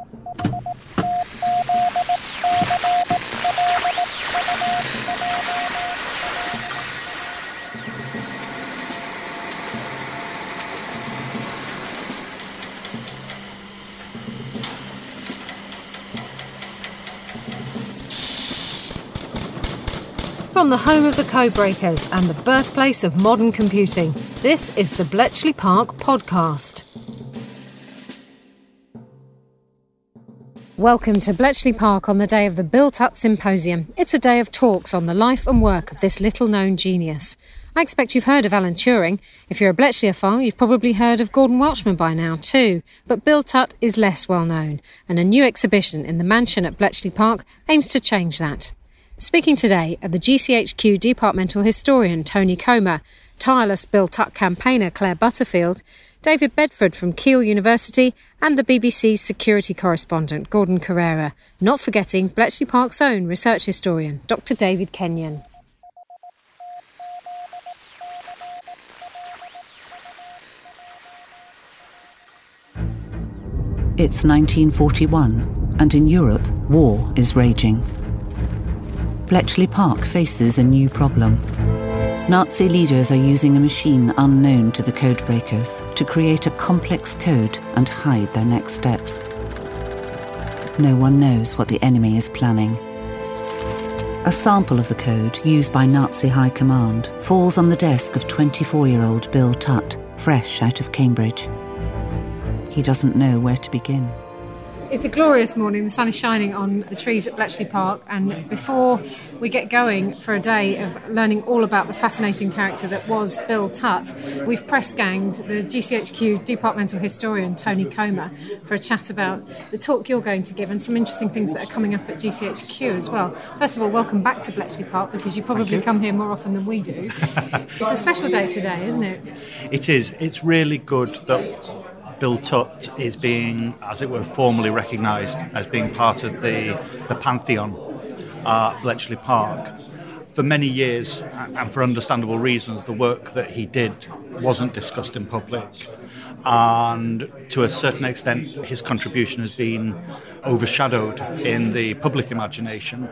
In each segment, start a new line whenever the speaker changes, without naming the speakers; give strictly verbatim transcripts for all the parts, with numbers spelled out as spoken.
From the home of the Codebreakers and the birthplace of modern computing, this is the Bletchley Park podcast. Welcome to Bletchley Park on the day of the Bill Tutt Symposium. It's a day of talks on the life and work of this little-known genius. I expect you've heard of Alan Turing. If you're a Bletchleyophile, you've probably heard of Gordon Welshman by now too. But Bill Tutt is less well known, and a new exhibition in the mansion at Bletchley Park aims to change that. Speaking today are the G C H Q departmental historian Tony Comer, tireless Bill Tutt campaigner Claire Butterfield, David Bedford from Keele University, and the B B C's security correspondent Gordon Carrera, not forgetting Bletchley Park's own research historian, Doctor David Kenyon.
It's nineteen forty-one, and in Europe, war is raging. Bletchley Park faces a new problem. Nazi leaders are using a machine unknown to the codebreakers to create a complex code and hide their next steps. No one knows what the enemy is planning. A sample of the code used by Nazi High Command falls on the desk of twenty-four-year-old Bill Tutt, fresh out of Cambridge. He doesn't know where to begin.
It's a glorious morning. The sun is shining on the trees at Bletchley Park, and before we get going for a day of learning all about the fascinating character that was Bill Tutt, we've press-ganged the G C H Q departmental historian Tony Comer for a chat about the talk you're going to give and some interesting things that are coming up at G C H Q as well. First of all, welcome back to Bletchley Park, because you probably you. come here more often than we do. It's a special day today, isn't it?
It is. It's really good that Bill Tutt is being, as it were, formally recognised as being part of the, the pantheon at Bletchley Park. For many years, and for understandable reasons, the work that he did wasn't discussed in public. And to a certain extent, his contribution has been overshadowed in the public imagination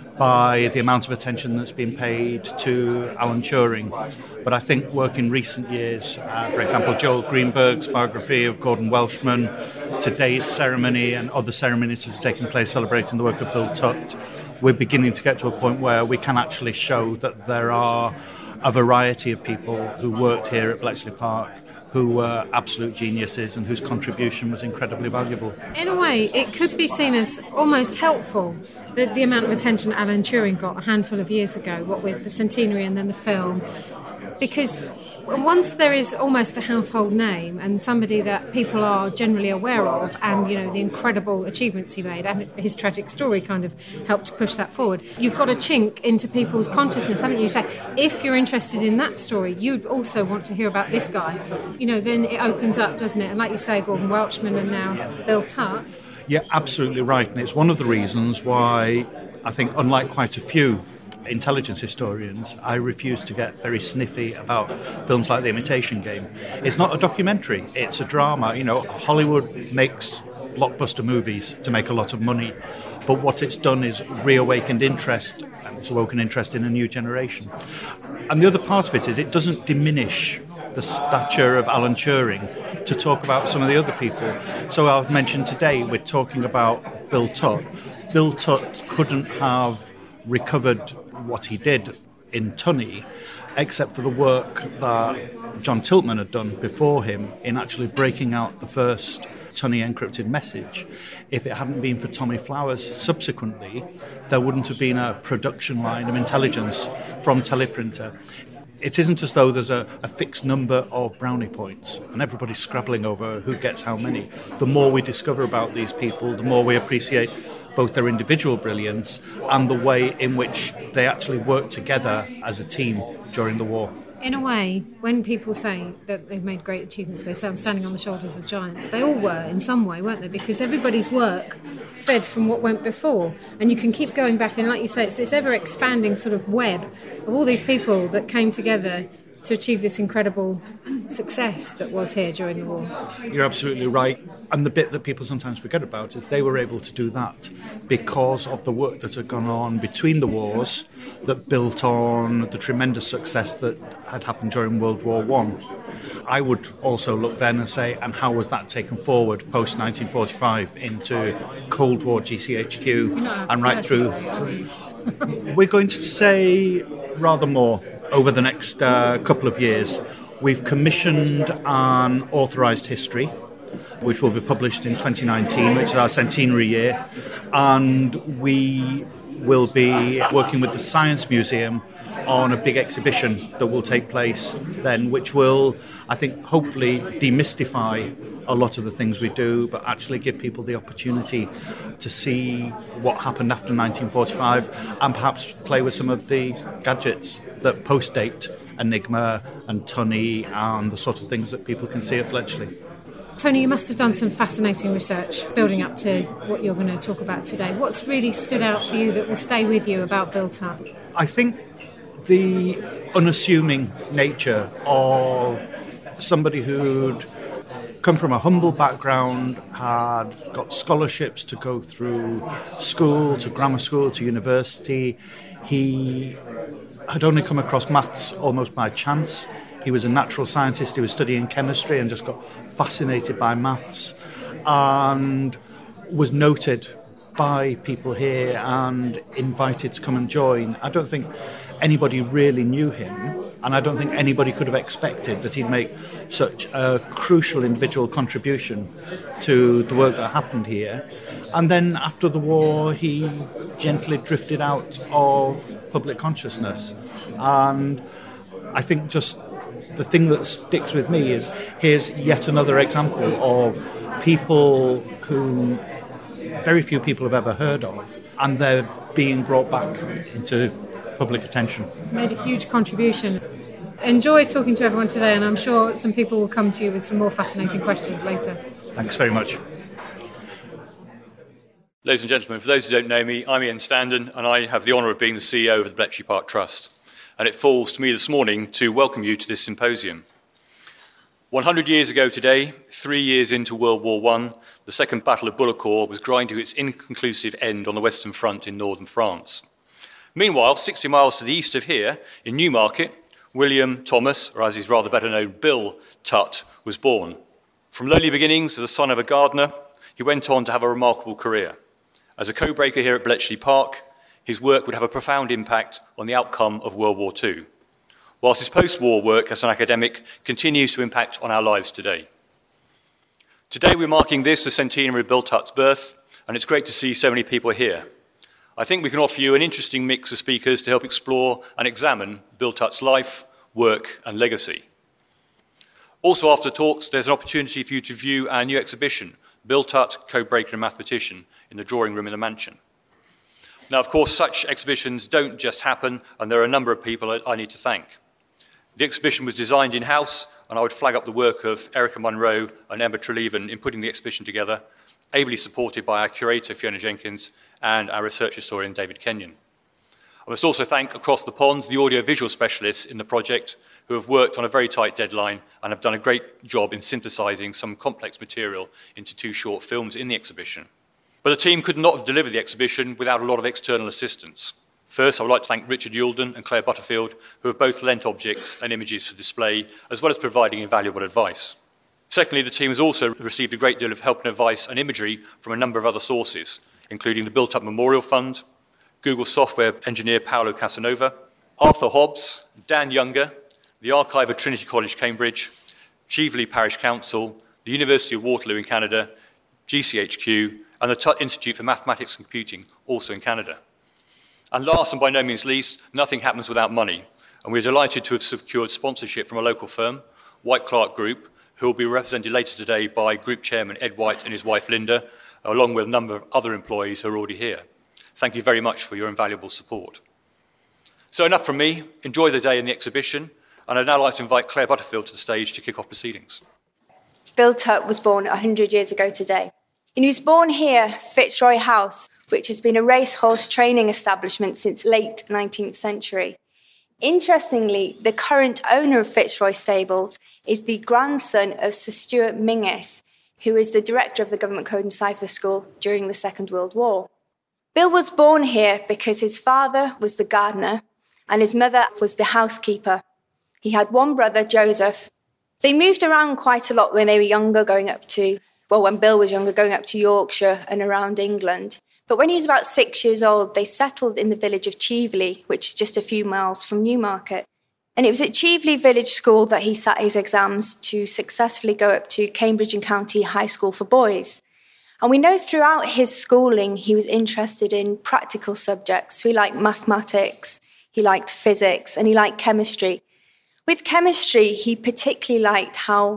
by the amount of attention that's been paid to Alan Turing. But I think work in recent years, uh, for example, Joel Greenberg's biography of Gordon Welshman, today's ceremony and other ceremonies that have taken place celebrating the work of Bill Tutt, we're beginning to get to a point where we can actually show that there are a variety of people who worked here at Bletchley Park who were absolute geniuses and whose contribution was incredibly valuable.
In a way, it could be seen as almost helpful, the, the amount of attention Alan Turing got a handful of years ago, what with the centenary and then the film, because once there is almost a household name and somebody that people are generally aware of, and you know the incredible achievements he made and his tragic story kind of helped push that forward, you've got a chink into people's consciousness, haven't you? So if you're interested in that story, you'd also want to hear about this guy, you know, then it opens up, doesn't it? And like you say, Gordon Welshman and now Bill Tutt.
Yeah, absolutely right. And it's one of the reasons why I think, unlike quite a few intelligence historians, I refuse to get very sniffy about films like The Imitation Game. It's not a documentary, it's a drama. You know, Hollywood makes blockbuster movies to make a lot of money, but what it's done is reawakened interest, and it's awoken interest in a new generation. And the other part of it is it doesn't diminish the stature of Alan Turing to talk about some of the other people. So I'll mention today we're talking about Bill Tutt. Bill Tutt couldn't have recovered what he did in Tunny, except for the work that John Tiltman had done before him in actually breaking out the first Tunny encrypted message. If it hadn't been for Tommy Flowers subsequently, there wouldn't have been a production line of intelligence from Teleprinter. It isn't as though there's a, a fixed number of brownie points and everybody's scrabbling over who gets how many. The more we discover about these people, the more we appreciate both their individual brilliance and the way in which they actually worked together as a team during the war.
In a way, when people say that they've made great achievements, they say I'm standing on the shoulders of giants. They all were in some way, weren't they? Because everybody's work fed from what went before. And you can keep going back, and like you say, it's this ever-expanding sort of web of all these people that came together to achieve this incredible success that was here during the war.
You're absolutely right. And the bit that people sometimes forget about is they were able to do that because of the work that had gone on between the wars that built on the tremendous success that had happened during World War One. I would also look then and say, and how was that taken forward post nineteen forty-five into Cold War G C H Q and right through? We're going to say rather more over the next uh, couple of years. We've commissioned an authorised history, which will be published in twenty nineteen, which is our centenary year, and we will be working with the Science Museum on a big exhibition that will take place then, which will, I think, hopefully demystify a lot of the things we do, but actually give people the opportunity to see what happened after nineteen forty-five and perhaps play with some of the gadgets that post-date Enigma and Tunny and the sort of things that people can see at Bletchley.
Tony, you must have done some fascinating research building up to what you're going to talk about today. What's really stood out for you that will stay with you about Built Up?
I think the unassuming nature of somebody who'd come from a humble background, had got scholarships to go through school, to grammar school, to university. He had only come across maths almost by chance. He was a natural scientist. He was studying chemistry and just got fascinated by maths and was noted by people here and invited to come and join. I don't think anybody really knew him, and I don't think anybody could have expected that he'd make such a crucial individual contribution to the work that happened here. And then after the war, he gently drifted out of public consciousness. And I think just the thing that sticks with me is here's yet another example of people who very few people have ever heard of, and they're being brought back into public attention.
Made a huge contribution. Enjoy talking to everyone today, and I'm sure some people will come to you with some more fascinating questions later.
Thanks very much.
Ladies and gentlemen, for those who don't know me, I'm Ian Standen, and I have the honour of being the C E O of the Bletchley Park Trust. And it falls to me this morning to welcome you to this symposium. one hundred years ago today, three years into World War One, the Second Battle of Bullecourt was grinding to its inconclusive end on the Western Front in northern France. Meanwhile, sixty miles to the east of here, in Newmarket, William Thomas, or as he's rather better known, Bill Tutt, was born. From lowly beginnings as the son of a gardener, he went on to have a remarkable career. As a code-breaker here at Bletchley Park, his work would have a profound impact on the outcome of World War Two, whilst his post-war work as an academic continues to impact on our lives today. Today we're marking this, the centenary of Bill Tutt's birth, and it's great to see so many people here. I think we can offer you an interesting mix of speakers to help explore and examine Bill Tutt's life, work and legacy. Also after the talks, there's an opportunity for you to view our new exhibition, Bill Tutt, Codebreaker and Mathematician, in the drawing room in the mansion. Now, of course, such exhibitions don't just happen, and there are a number of people I need to thank. The exhibition was designed in-house, and I would flag up the work of Erica Munro and Emma Treleaven in putting the exhibition together, ably supported by our curator, Fiona Jenkins, and our research historian, David Kenyon. I must also thank across the pond the audiovisual specialists in the project who have worked on a very tight deadline and have done a great job in synthesising some complex material into two short films in the exhibition. But the team could not have delivered the exhibition without a lot of external assistance. First, I would like to thank Richard Youlden and Claire Butterfield, who have both lent objects and images for display, as well as providing invaluable advice. Secondly, the team has also received a great deal of help and advice and imagery from a number of other sources, including the Built Up Memorial Fund, Google software engineer Paolo Casanova, Arthur Hobbs, Dan Younger, the Archive of Trinity College, Cambridge, Cheveley Parish Council, the University of Waterloo in Canada, G C H Q, and the Tutt Institute for Mathematics and Computing, also in Canada. And last and by no means least, nothing happens without money, and we're delighted to have secured sponsorship from a local firm, White Clark Group, who will be represented later today by Group Chairman Ed White and his wife Linda, along with a number of other employees who are already here. Thank you very much for your invaluable support. So enough from me. Enjoy the day in the exhibition, and I'd now like to invite Claire Butterfield to the stage to kick off proceedings.
Bill Tutt was born one hundred years ago today. And he was born here, Fitzroy House, which has been a racehorse training establishment since late nineteenth century. Interestingly, the current owner of Fitzroy Stables is the grandson of Sir Stuart Mingus, who is the director of the Government Code and Cipher School during the Second World War. Bill was born here because his father was the gardener and his mother was the housekeeper. He had one brother, Joseph. They moved around quite a lot when they were younger, going up to, well, when Bill was younger, going up to Yorkshire and around England. But when he was about six years old, they settled in the village of Cheveley, which is just a few miles from Newmarket. And it was at Cheveley Village School that he sat his exams to successfully go up to Cambridge and County High School for Boys. And we know throughout his schooling he was interested in practical subjects. So he liked mathematics, he liked physics, and he liked chemistry. With chemistry, he particularly liked how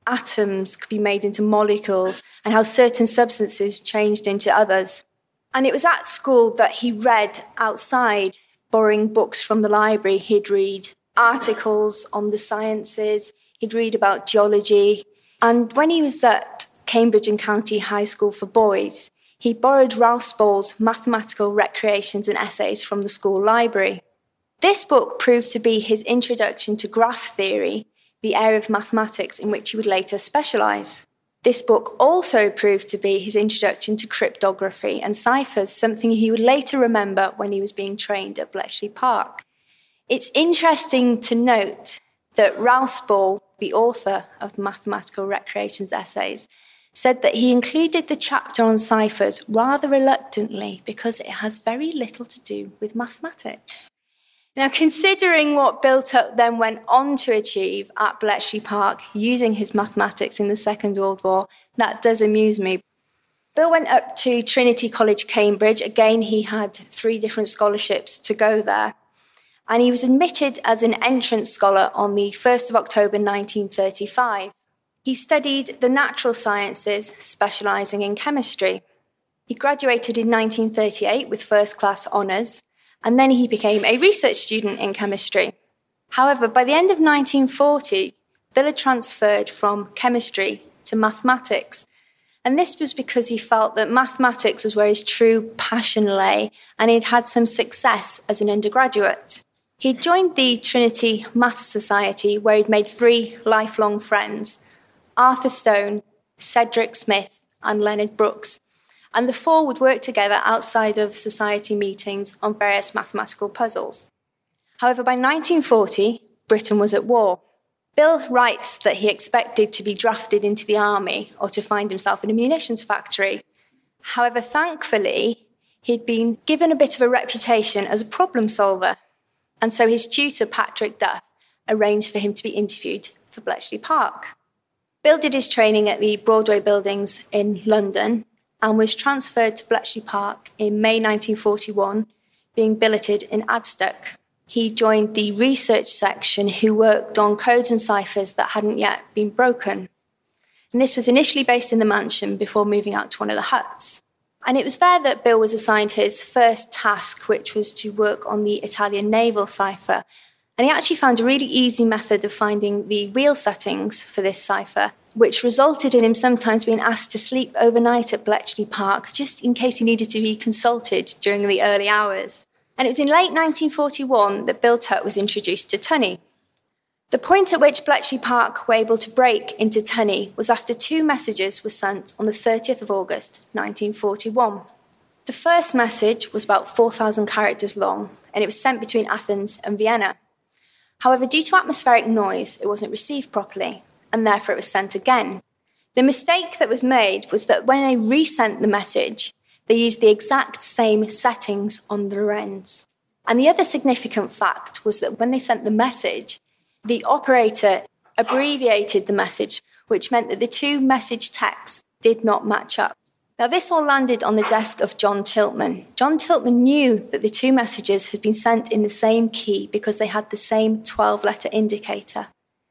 atoms could be made into molecules and how certain substances changed into others. And it was at school that he read outside, borrowing books from the library. He'd read articles on the sciences, he'd read about geology. And when he was at Cambridge and County High School for Boys, he borrowed Ralph Sproul's Mathematical Recreations and Essays from the school library. This book proved to be his introduction to graph theory, the area of mathematics in which he would later specialise. This book also proved to be his introduction to cryptography and ciphers, something he would later remember when he was being trained at Bletchley Park. It's interesting to note that Ralph Sproul, the author of Mathematical Recreations Essays, said that he included the chapter on ciphers rather reluctantly because it has very little to do with mathematics. Now, considering what Bill Tuck then went on to achieve at Bletchley Park using his mathematics in the Second World War, that does amuse me. Bill went up to Trinity College, Cambridge. Again, he had three different scholarships to go there. And he was admitted as an entrance scholar on the first of October nineteen thirty-five. He studied the natural sciences, specialising in chemistry. He graduated in nineteen thirty-eight with first-class honours, and then he became a research student in chemistry. However, by the end of nineteen forty, Bill had transferred from chemistry to mathematics. And this was because he felt that mathematics was where his true passion lay, and he'd had some success as an undergraduate. He'd joined the Trinity Maths Society, where he'd made three lifelong friends, Arthur Stone, Cedric Smith, and Leonard Brooks. And the four would work together outside of society meetings on various mathematical puzzles. However, by nineteen forty, Britain was at war. Bill writes that he expected to be drafted into the army or to find himself in a munitions factory. However, thankfully, he'd been given a bit of a reputation as a problem solver. And so his tutor, Patrick Duff, arranged for him to be interviewed for Bletchley Park. Bill did his training at the Broadway Buildings in London and was transferred to Bletchley Park in May nineteen forty-one, being billeted in Adstock. He joined the research section who worked on codes and ciphers that hadn't yet been broken. And this was initially based in the mansion before moving out to one of the huts. And it was there that Bill was assigned his first task, which was to work on the Italian naval cipher. And he actually found a really easy method of finding the wheel settings for this cipher, which resulted in him sometimes being asked to sleep overnight at Bletchley Park, just in case he needed to be consulted during the early hours. And it was in late nineteen forty-one that Bill Tuck was introduced to Tunny. The point at which Bletchley Park were able to break into Tunny was after two messages were sent on the thirtieth of August, nineteen forty-one. The first message was about four thousand characters long, and it was sent between Athens and Vienna. However, due to atmospheric noise, it wasn't received properly, and therefore it was sent again. The mistake that was made was that when they resent the message, they used the exact same settings on their ends. And the other significant fact was that when they sent the message, the operator abbreviated the message, which meant that the two message texts did not match up. Now, this all landed on the desk of John Tiltman. John Tiltman knew that the two messages had been sent in the same key because they had the same twelve-letter indicator.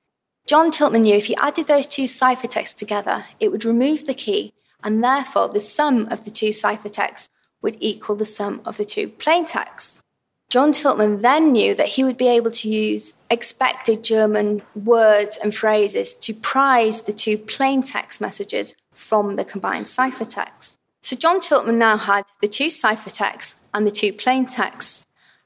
John Tiltman knew if he added those two ciphertexts together, it would remove the key, and therefore the sum of the two ciphertexts would equal the sum of the two plaintexts. John Tiltman then knew that he would be able to use expected German words and phrases to prize the two plaintext messages from the combined ciphertext. So John Tiltman now had the two ciphertexts and the two plaintexts,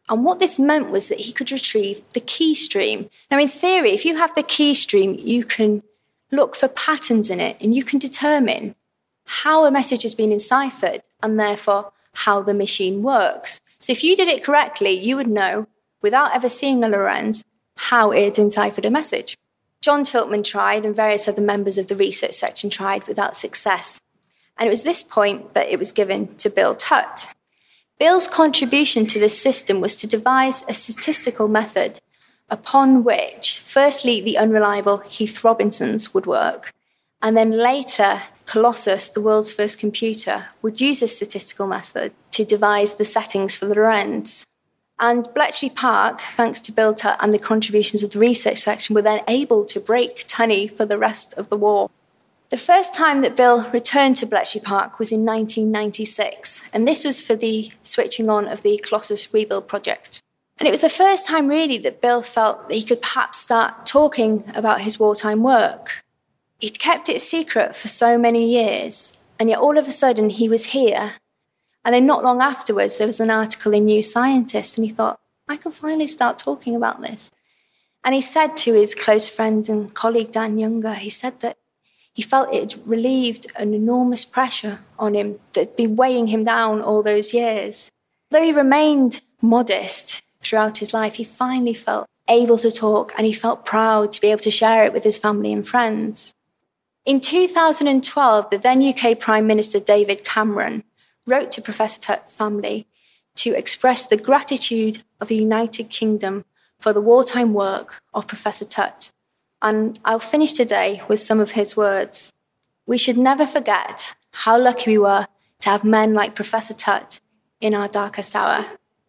And what this meant was that he could retrieve the key stream. Now, in theory, if you have the key stream, you can look for patterns in it and you can determine how a message has been enciphered and therefore how the machine works. So if you did it correctly, you would know, without ever seeing a Lorenz, how it had enciphered a message. John Tiltman tried and various other members of the research section tried without success. And it was this point that it was given to Bill Tutt. Bill's contribution to this system was to devise a statistical method upon which, firstly, the unreliable Heath Robinsons would work, and then later, Colossus, the world's first computer, would use this statistical method to devise the settings for the Lorenz. And Bletchley Park, thanks to Bill Tutt and the contributions of the research section, were then able to break Tunny for the rest of the war. The first time that Bill returned to Bletchley Park was in nineteen ninety-six, and this was for the switching on of the Colossus rebuild project. And it was the first time, really, that Bill felt that he could perhaps start talking about his wartime work. He'd kept it secret for so many years, and yet all of a sudden he was here. And then not long afterwards, there was an article in New Scientist, and he thought, I can finally start talking about this. And he said to his close friend and colleague, Dan Younger, he said that he felt it relieved an enormous pressure on him that had been weighing him down all those years. Though he remained modest throughout his life, he finally felt able to talk, and he felt proud to be able to share it with his family and friends. In two thousand twelve, the then U K Prime Minister David Cameron wrote to Professor Tutt's family to express the gratitude of the United Kingdom for the wartime work of Professor Tutt. And I'll finish today with some of his words. We should never forget how lucky we were to have men like Professor Tutt in our darkest hour.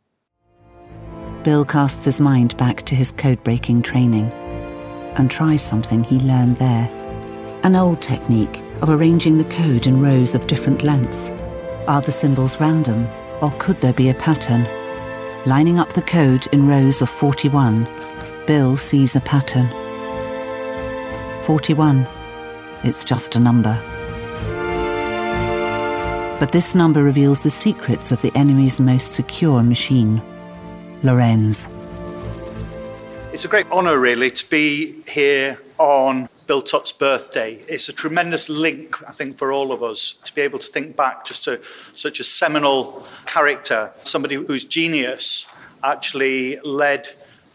Bill casts his mind back to his code-breaking training and tries something he learned there. An old technique of arranging the code in rows of different lengths. Are the symbols random, or could there be a pattern? Lining up the code in rows of forty-one, Bill sees a pattern. forty-one. It's just a number. But this number reveals the secrets of the enemy's most secure machine, Lorenz.
It's a great honour, really, to be here on Bill Tutt's birthday. It's a tremendous link, I think, for all of us to be able to think back just to such a seminal character, somebody whose genius actually led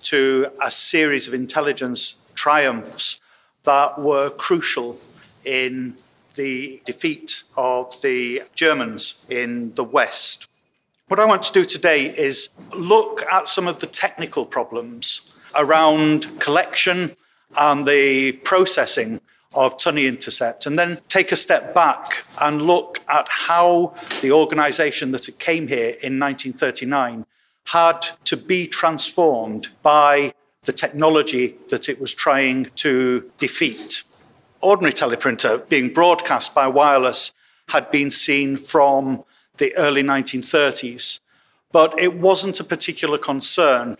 to a series of intelligence triumphs that were crucial in the defeat of the Germans in the West. What I want to do today is look at some of the technical problems around collection and the processing of Tunny intercept, and then take a step back and look at how the organisation that it came here in nineteen thirty-nine had to be transformed by the technology that it was trying to defeat. Ordinary teleprinter being broadcast by wireless had been seen from the early nineteen thirties, but it wasn't a particular concern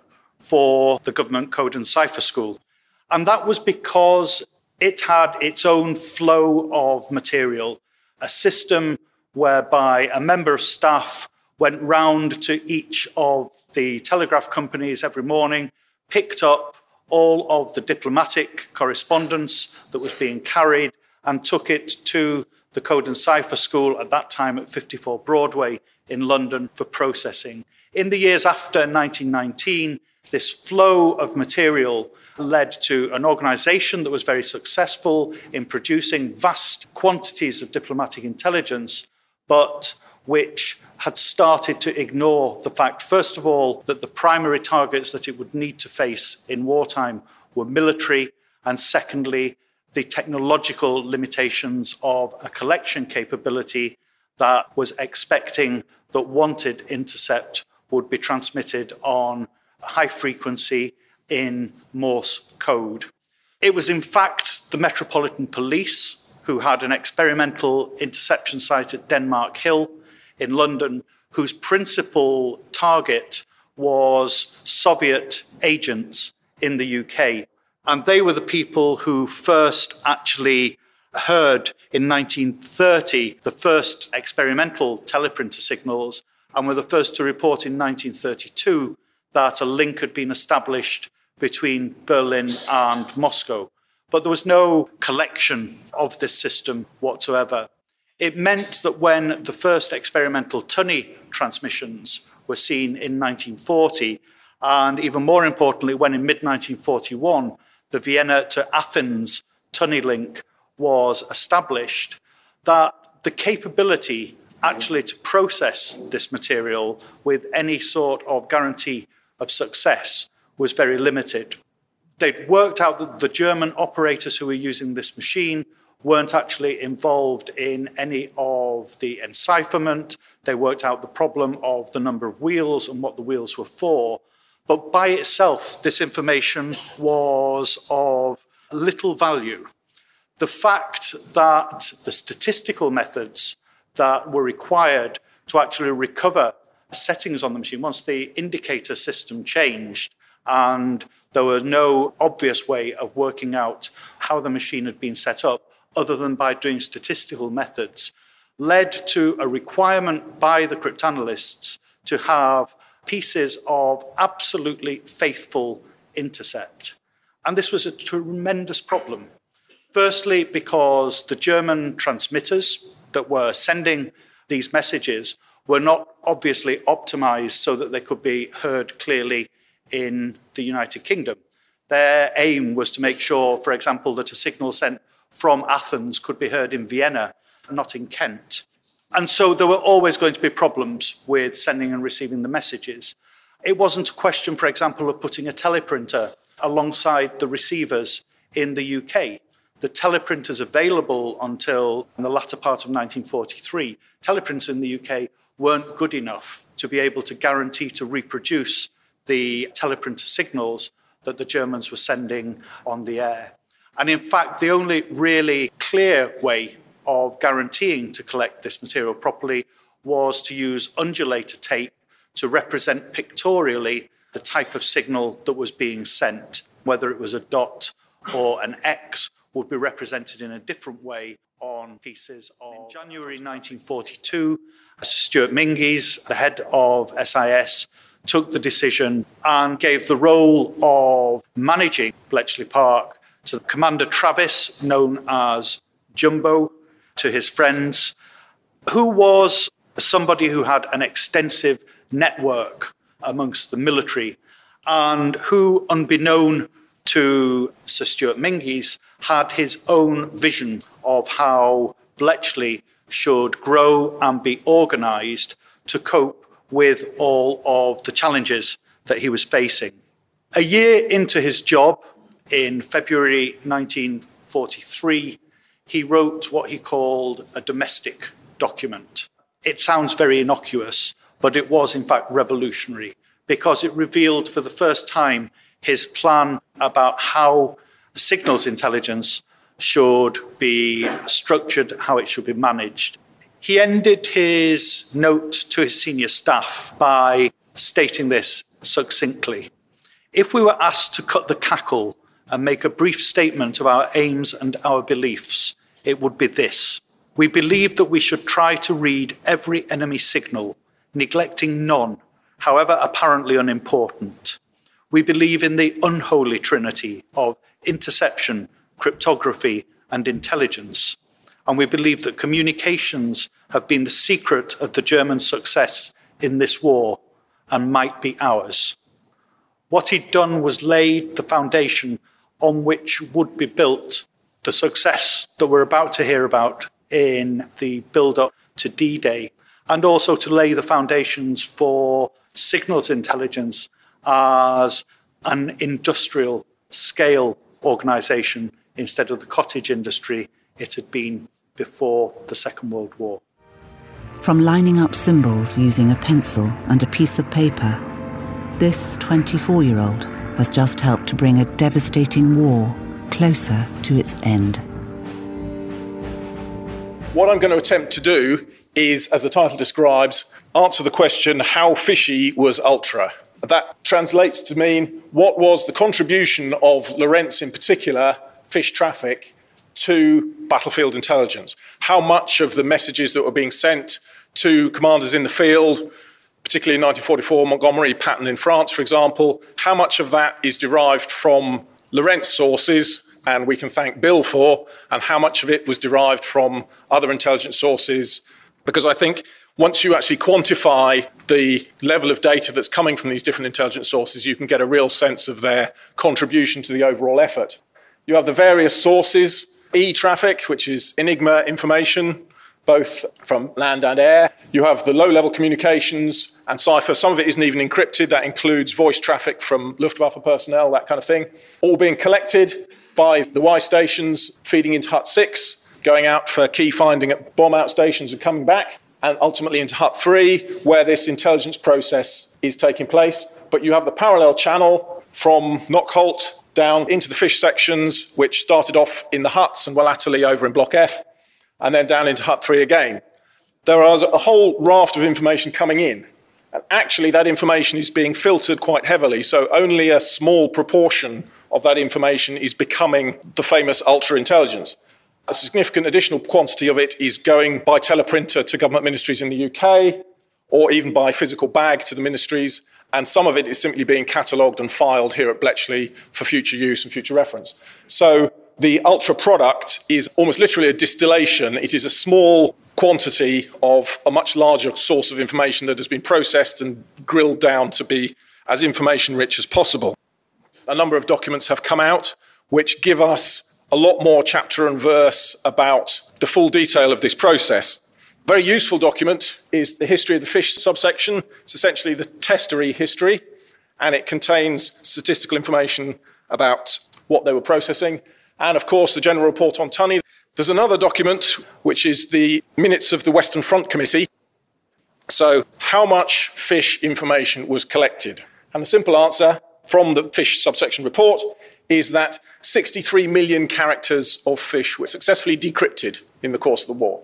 for the Government Code and Cipher School. And that was because it had its own flow of material, a system whereby a member of staff went round to each of the telegraph companies every morning, picked up all of the diplomatic correspondence that was being carried, and took it to the Code and Cipher School, at that time at fifty-four Broadway in London, for processing. In the years after nineteen nineteen, this flow of material led to an organisation that was very successful in producing vast quantities of diplomatic intelligence, but which had started to ignore the fact, first of all, that the primary targets that it would need to face in wartime were military, and secondly, the technological limitations of a collection capability that was expecting that wanted intercept would be transmitted on high frequency in Morse code. It was in fact the Metropolitan Police who had an experimental interception site at Denmark Hill in London, whose principal target was Soviet agents in the U K. And they were the people who first actually heard in nineteen thirty the first experimental teleprinter signals, and were the first to report in nineteen thirty-two that a link had been established between Berlin and Moscow. But there was no collection of this system whatsoever. It meant that when the first experimental tunny transmissions were seen in nineteen forty, and even more importantly, when in mid nineteen forty-one, the Vienna to Athens tunny link was established, that the capability actually to process this material with any sort of guarantee of success was very limited. They'd worked out that the German operators who were using this machine weren't actually involved in any of the encipherment. They worked out the problem of the number of wheels and what the wheels were for. But by itself, this information was of little value. The fact that the statistical methods that were required to actually recover settings on the machine, once the indicator system changed and there was no obvious way of working out how the machine had been set up other than by doing statistical methods, led to a requirement by the cryptanalysts to have pieces of absolutely faithful intercept. And this was a tremendous problem. Firstly, because the German transmitters that were sending these messages were not obviously optimized so that they could be heard clearly in the United Kingdom. Their aim was to make sure, for example, that a signal sent from Athens could be heard in Vienna, not in Kent. And so there were always going to be problems with sending and receiving the messages. It wasn't a question, for example, of putting a teleprinter alongside the receivers in the U K. The teleprinters available until the latter part of nineteen forty-three, teleprinters in the U K weren't good enough to be able to guarantee to reproduce the teleprinter signals that the Germans were sending on the air. And in fact, the only really clear way of guaranteeing to collect this material properly was to use undulator tape to represent pictorially the type of signal that was being sent, whether it was a dot or an X would be represented in a different way on pieces of... In January nineteen forty-two, Stuart Mingues, the head of S I S, took the decision and gave the role of managing Bletchley Park to Commander Travis, known as Jumbo, to his friends, who was somebody who had an extensive network amongst the military and who, unbeknown to Sir Stuart Mingues, had his own vision of how Bletchley should grow and be organised to cope with all of the challenges that he was facing. A year into his job, in February nineteen forty-three, he wrote what he called a domestic document. It sounds very innocuous, but it was in fact revolutionary because it revealed for the first time his plan about how signals intelligence should be structured, how it should be managed. He ended his note to his senior staff by stating this succinctly. If we were asked to cut the cackle and make a brief statement of our aims and our beliefs, it would be this. We believe that we should try to read every enemy signal, neglecting none, however apparently unimportant. We believe in the unholy trinity of interception, cryptography, and intelligence. And we believe that communications have been the secret of the German success in this war and might be ours. What he'd done was laid the foundation on which would be built the success that we're about to hear about in the build-up to D-Day, and also to lay the foundations for signals intelligence as an industrial scale organisation instead of the cottage industry it had been before the Second World War.
From lining up symbols using a pencil and a piece of paper, this twenty-four-year-old has just helped to bring a devastating war closer to its end.
What I'm going to attempt to do is, as the title describes, answer the question, how fishy was Ultra? That translates to mean, what was the contribution of Lorentz in particular, fish traffic, to battlefield intelligence? How much of the messages that were being sent to commanders in the field, particularly in nineteen forty-four, Montgomery, Patton in France, for example. How much of that is derived from Lorentz sources, and we can thank Bill for, and how much of it was derived from other intelligence sources? Because I think once you actually quantify the level of data that's coming from these different intelligence sources, you can get a real sense of their contribution to the overall effort. You have the various sources, E-traffic, which is Enigma information, both from land and air. You have the low-level communications and cipher. Some of it isn't even encrypted. That includes voice traffic from Luftwaffe personnel, that kind of thing, all being collected by the Y stations, feeding into Hut six, going out for key finding at bomb out stations and coming back, and ultimately into Hut three, where this intelligence process is taking place. But you have the parallel channel from Knockholt down into the fish sections, which started off in the huts and were latterly over in Block F, and then down into Hut three again. There is a whole raft of information coming in, and actually that information is being filtered quite heavily, so only a small proportion of that information is becoming the famous ultra-intelligence. A significant additional quantity of it is going by teleprinter to government ministries in the U K, or even by physical bag to the ministries, and some of it is simply being catalogued and filed here at Bletchley for future use and future reference. So the ultra product is almost literally a distillation. It is a small quantity of a much larger source of information that has been processed and grilled down to be as information rich as possible. A number of documents have come out which give us a lot more chapter and verse about the full detail of this process. A very useful document is the history of the fish subsection. It's essentially the testery history, and it contains statistical information about what they were processing. And of course, the general report on Tunny. There's another document, which is the minutes of the Western Front Committee. So how much fish information was collected? And the simple answer from the fish subsection report is that sixty-three million characters of fish were successfully decrypted in the course of the war.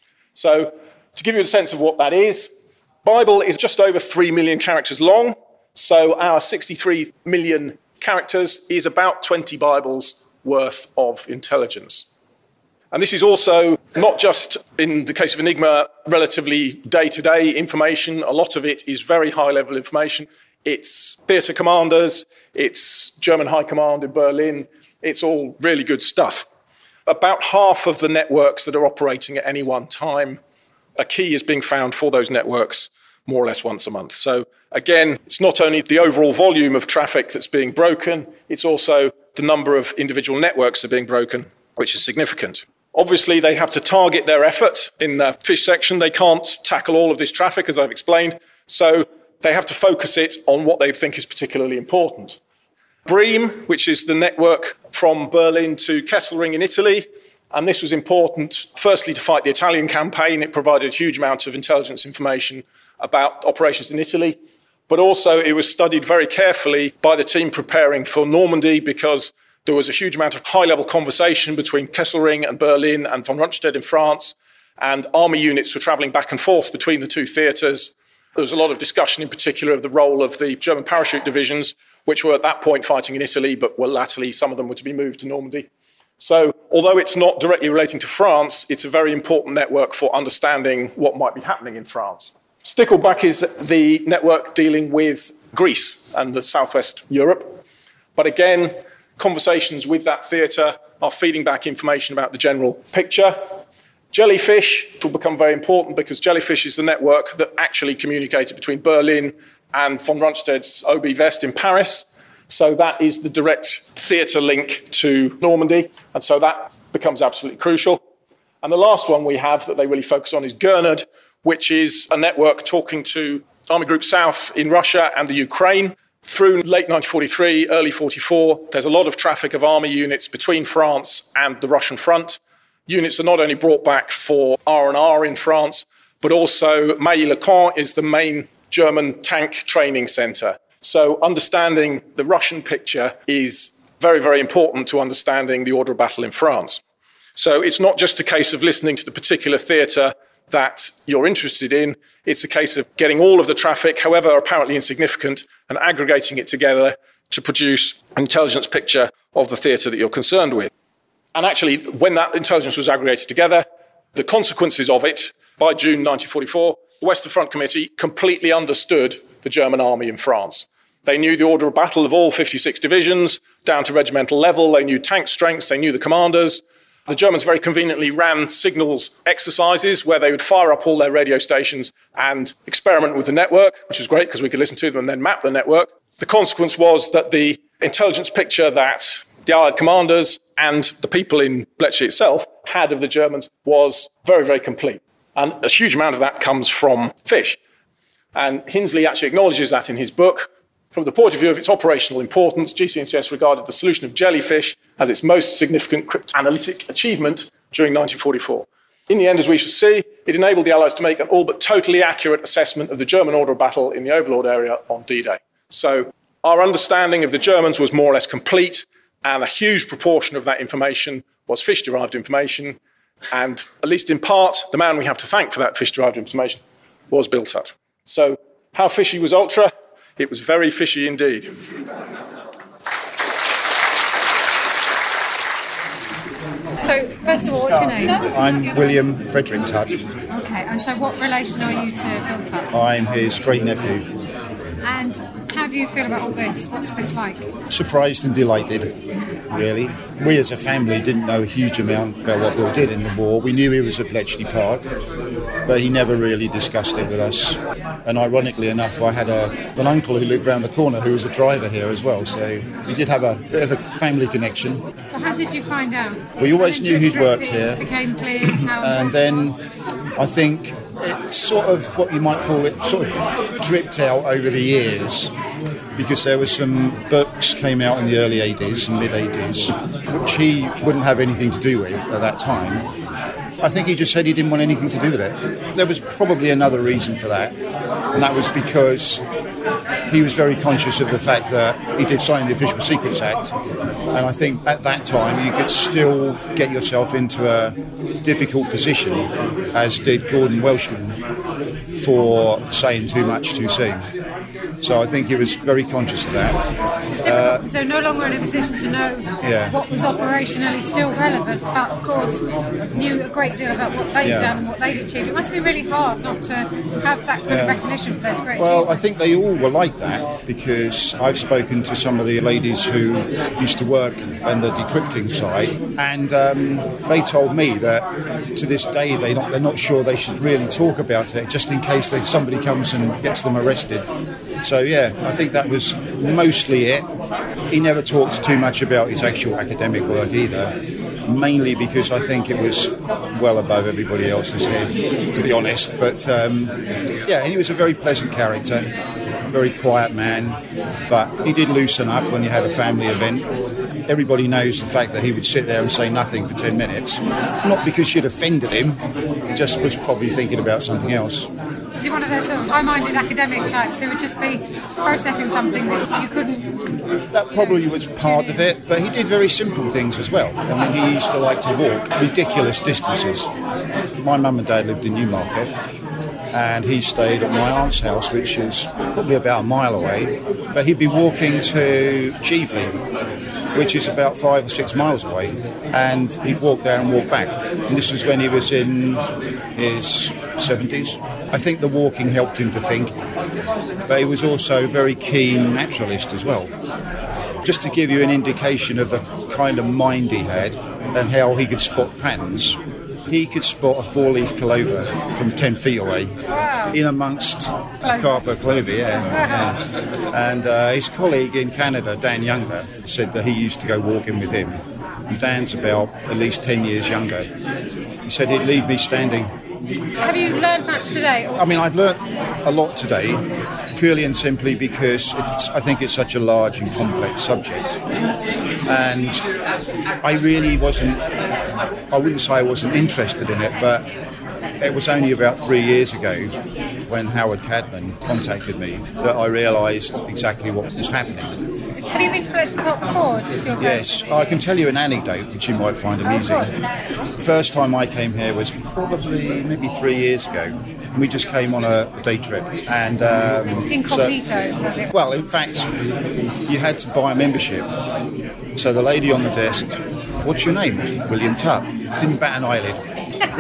So to give you a sense of what that is, Bible is just over three million characters long. So our sixty-three million characters is about twenty Bibles worth of intelligence. And this is also not just, in the case of Enigma, relatively day-to-day information. A lot of it is very high-level information. It's theatre commanders, it's German High Command in Berlin. It's all really good stuff. About half of the networks that are operating at any one time, a key is being found for those networks more or less once a month. So again, it's not only the overall volume of traffic that's being broken, it's also the number of individual networks that are being broken, which is significant. Obviously, they have to target their effort in the fish section. They can't tackle all of this traffic, as I've explained. So they have to focus it on what they think is particularly important. Bream, which is the network from Berlin to Kesselring in Italy, and this was important, firstly, to fight the Italian campaign. It provided a huge amount of intelligence information about operations in Italy, but also it was studied very carefully by the team preparing for Normandy, because there was a huge amount of high-level conversation between Kesselring and Berlin and von Rundstedt in France, and army units were travelling back and forth between the two theatres. There was a lot of discussion in particular of the role of the German parachute divisions, which were at that point fighting in Italy, but were latterly, some of them were to be moved to Normandy. So although it's not directly relating to France, it's a very important network for understanding what might be happening in France. Stickleback is the network dealing with Greece and the southwest Europe. But again, conversations with that theatre are feeding back information about the general picture. Jellyfish will become very important, because Jellyfish is the network that actually communicated between Berlin and von Rundstedt's O B West in Paris. So that is the direct theatre link to Normandy, and so that becomes absolutely crucial. And the last one we have that they really focus on is Gernot, which is a network talking to Army Group South in Russia and the Ukraine. Through late nineteen forty-three, early forty-four, there's a lot of traffic of army units between France and the Russian front. Units are not only brought back for R and R in France, but also Mailly-le-Camp is the main German tank training centre. So understanding the Russian picture is very, very important to understanding the order of battle in France. So it's not just a case of listening to the particular theatre that you're interested in. It's a case of getting all of the traffic, however apparently insignificant, and aggregating it together to produce an intelligence picture of the theatre that you're concerned with. And actually, when that intelligence was aggregated together, the consequences of it by June nineteen forty-four the Western Front Committee completely understood the German army in France. They knew the order of battle of all fifty-six divisions, down to regimental level. They knew tank strengths. They knew the commanders. The Germans very conveniently ran signals exercises where they would fire up all their radio stations and experiment with the network, which was great because we could listen to them and then map the network. The consequence was that the intelligence picture that the Allied commanders and the people in Bletchley itself had of the Germans was very, very complete. And a huge amount of that comes from fish. And Hinsley actually acknowledges that in his book. From the point of view of its operational importance, G C N C S regarded the solution of jellyfish as its most significant cryptanalytic achievement during nineteen forty-four. In the end, as we shall see, it enabled the Allies to make an all but totally accurate assessment of the German order of battle in the Overlord area on D-Day. So our understanding of the Germans was more or less complete, and a huge proportion of that information was fish-derived information. And at least in part, the man we have to thank for that fish-derived information was Bill Tutt. So how fishy was Ultra? It was very fishy indeed.
So, first of all, what's your name?
I'm William Frederick Tutt.
Okay, and so what relation are you to Bill Tutt?
I'm his great-nephew.
And how do you feel about all this? What's this like?
Surprised and delighted, really. We as a family didn't know a huge amount about what Bill did in the war. We knew he was at Bletchley Park, but he never really discussed it with us. And ironically enough, I had a, an uncle who lived round the corner who was a driver here as well, so we did have a bit of a family connection.
So how did you find out?
We always knew he'd worked here.
Became clear how
and then I think it sort of, what you might call it, sort of dripped out over the years, because there were some books came out in the early eighties and mid-eighties, which he wouldn't have anything to do with at that time. I think he just said he didn't want anything to do with it. There was probably another reason for that, and that was because he was very conscious of the fact that he did sign the Official Secrets Act, and I think at that time you could still get yourself into a difficult position, as did Gordon Welshman, for saying too much too soon. So I think he was very conscious of that.
It's difficult because they're no longer in a position to know
yeah.
what was operationally still relevant, but of course knew a great deal about what they'd
yeah.
done and what they'd achieved. It must be really hard not to have that kind
yeah.
of recognition for those great
Well,
achievements.
I think they all were like that, because I've spoken to some of the ladies who used to work on the decrypting side, and um, they told me that to this day they not, they're not sure they should really talk about it, just in case they, somebody comes and gets them arrested. So yeah, I think that was mostly it. He never talked too much about his actual academic work either, mainly because I think it was well above everybody else's head, to be honest. But um, yeah, he was a very pleasant character, very quiet man, but he did loosen up when you had a family event. Everybody knows the fact that he would sit there and say nothing for ten minutes, not because you'd offended him, just was probably thinking about something else.
Was he one of those sort of high-minded academic types who would just be processing something that you couldn't...
That probably was part of it, but he did very simple things as well. I mean, he used to like to walk ridiculous distances. My mum and dad lived in Newmarket, and he stayed at my aunt's house, which is probably about a mile away, but he'd be walking to Cheveley, which is about five or six miles away, and he'd walk there and walk back. And this was when he was in his seventies. I think the walking helped him to think, but he was also a very keen naturalist as well. Just to give you an indication of the kind of mind he had and how he could spot patterns, he could spot a four-leaf clover from ten feet away.
Wow.
In amongst a carper clover, yeah. yeah. And uh, his colleague in Canada, Dan Younger, said that he used to go walking with him. And Dan's about at least ten years younger. He said he'd leave me standing.
Have you learned much today?
I mean, I've learnt a lot today, purely and simply because it's, I think it's such a large and complex subject. And I really wasn't, I wouldn't say I wasn't interested in it, but it was only about three years ago when Howard Cadman contacted me that I realised exactly what was happening.
Have you been to Bletchley Park before? Is this your
Yes,
first?
I can tell you an anecdote which you might find amusing.
Oh,
the first time I came here was probably maybe three years ago. We just came on a day trip, and um,
Incognito,
so,
was it?
Well, in fact, you had to buy a membership. So the lady on the desk, "What's your name?" "William Tutt." Didn't bat an eyelid.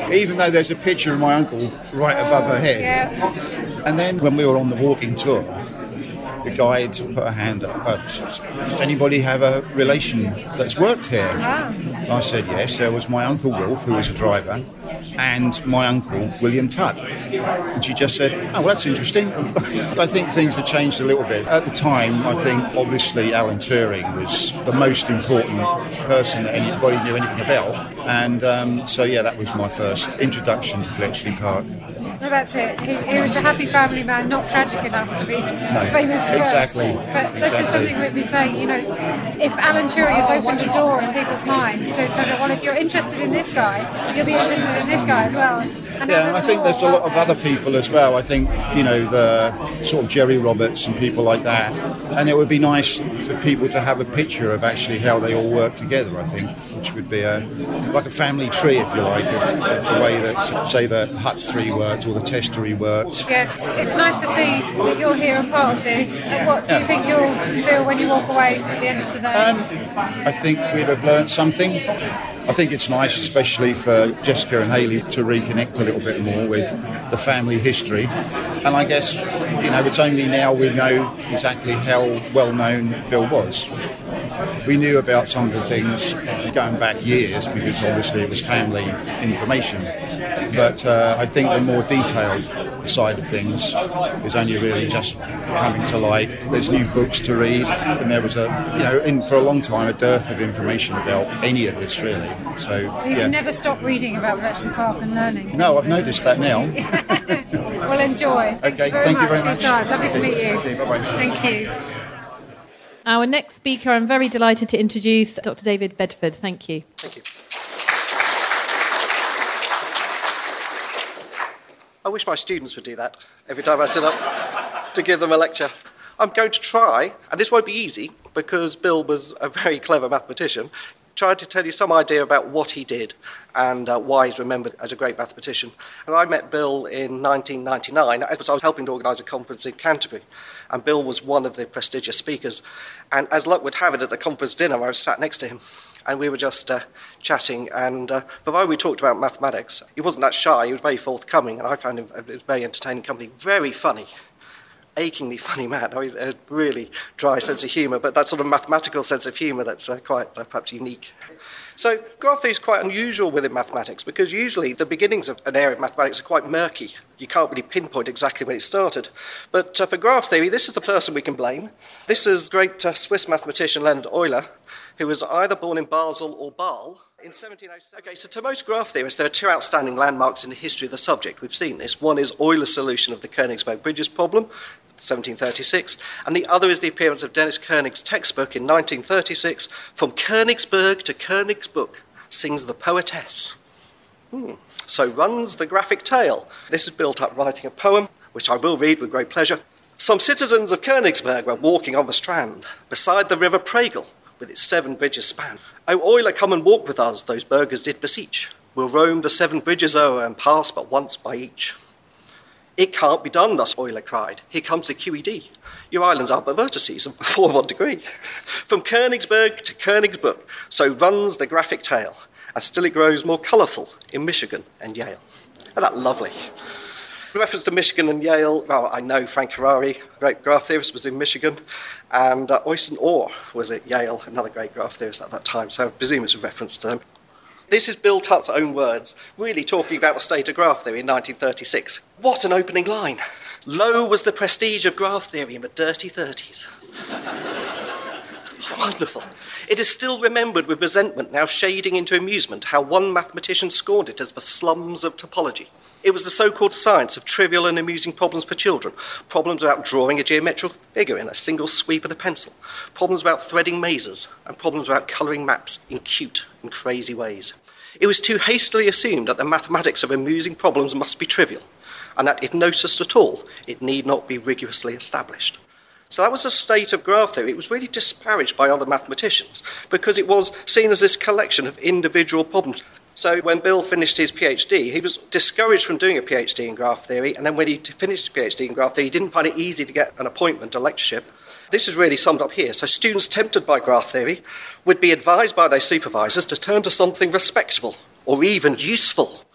even though there's a picture of my uncle right above her head.
Yeah.
And then when we were on the walking tour, the guide put a hand up. Uh, does anybody have a relation that's worked here?
Ah.
I said yes. There was my Uncle Wolf, who was a driver, and my uncle, William Tutt. And she just said, oh, well, that's interesting. I think things have changed a little bit. At the time, I think, obviously, Alan Turing was the most important person that anybody knew anything about. And um, so, yeah, that was my first introduction to Bletchley Park.
Well, that's it. He, he was a happy family man, not tragic enough to be
No,
famous first.
exactly.
But this
exactly.
is something we've been saying, you know, if Alan Turing has opened a door in people's minds to kind of, well, if you're interested in this guy, you'll be interested in this guy as well. And
Yeah, and I think there's a lot of other people as well. I think, you know, the sort of Jerry Roberts and people like that. And it would be nice for people to have a picture of actually how they all work together, I think, which would be a like a family tree, if you like, of, of the way that, say, the Hut three worked or the Testery worked.
Yeah, it's, it's nice to see that you're here and part of this. And what do you
Yeah.
think you'll feel when you walk away at the end of today?
Um, I think we'd have learned something. I think it's nice, especially for Jessica and Hayley, to reconnect a little bit more with the family history. And I guess, you know, it's only now we know exactly how well known Bill was. We knew about some of the things going back years because obviously it was family information. But uh, I think the more detailed side of things is only really just coming to light. There's new books to read, and there was a, you know, in for a long time a dearth of information about any of this really. So
You've
yeah.
never stopped reading about Bletchley Park and learning.
No, I've noticed that now.
Well, enjoy. Thank
Okay,
you very
thank you
much
very
for your
much.
time. Lovely to meet you.
Okay, bye-bye.
Thank you.
Our next speaker, I'm very delighted to introduce Doctor David Bedford. Thank you.
Thank you. I wish my students would do that every time I stood up to give them a lecture. I'm going to try, and this won't be easy because Bill was a very clever mathematician, try to tell you some idea about what he did and uh, why he's remembered as a great mathematician. And I met Bill in nineteen ninety-nine as I was helping to organise a conference in Canterbury, and Bill was one of the prestigious speakers. And as luck would have it, at the conference dinner, I was sat next to him, and we were just uh, chatting. And uh, although we talked about mathematics, he wasn't that shy. He was very forthcoming, and I found him a very entertaining company, very funny. Achingly funny man, I mean, a really dry sense of humour, but that sort of mathematical sense of humour that's uh, quite uh, perhaps unique. So graph theory is quite unusual within mathematics because usually the beginnings of an area of mathematics are quite murky. You can't really pinpoint exactly when it started. But uh, for graph theory, this is the person we can blame. This is great uh, Swiss mathematician Leonhard Euler, who was either born in Basel or Bâle in seventeen oh six. Okay, so to most graph theorists, there are two outstanding landmarks in the history of the subject. We've seen this. One is Euler's solution of the Königsberg Bridges problem, seventeen thirty-six, and the other is the appearance of Dennis Koenig's textbook in nineteen thirty-six, From Königsberg to Königsbuch, sings the poetess. Hmm. So runs the graphic tale. This is built up writing a poem, which I will read with great pleasure. Some citizens of Königsberg were walking on the strand, beside the river Pregel, with its seven bridges span. O Euler, come and walk with us, those burghers did beseech. We'll roam the seven bridges o'er and pass but once by each. It can't be done, thus Euler cried. Here comes the Q E D. Your islands are but vertices of four of one degree. From Königsberg to Königsbuch, so runs the graphic tale, and still it grows more colourful in Michigan and Yale. Isn't that lovely? In reference to Michigan and Yale, well, I know Frank Harari, great graph theorist, was in Michigan, and uh, Øystein Orr was at Yale, another great graph theorist at that time, so I presume it's a reference to them. This is Bill Tutt's own words, really talking about the state of graph theory in nineteen thirty-six. What an opening line. Low was the prestige of graph theory in the dirty thirties. Wonderful. It is still remembered with resentment, now shading into amusement, how one mathematician scorned it as the slums of topology. It was the so-called science of trivial and amusing problems for children, problems about drawing a geometrical figure in a single sweep of the pencil, problems about threading mazes, and problems about colouring maps in cute and crazy ways. It was too hastily assumed that the mathematics of amusing problems must be trivial, and that if noticed at all, it need not be rigorously established. So that was the state of graph theory. It was really disparaged by other mathematicians because it was seen as this collection of individual problems. So when Bill finished his PhD, he was discouraged from doing a PhD in graph theory, and then when he finished his PhD in graph theory, he didn't find it easy to get an appointment, a lectureship. This is really summed up here. So students tempted by graph theory would be advised by their supervisors to turn to something respectable or even useful.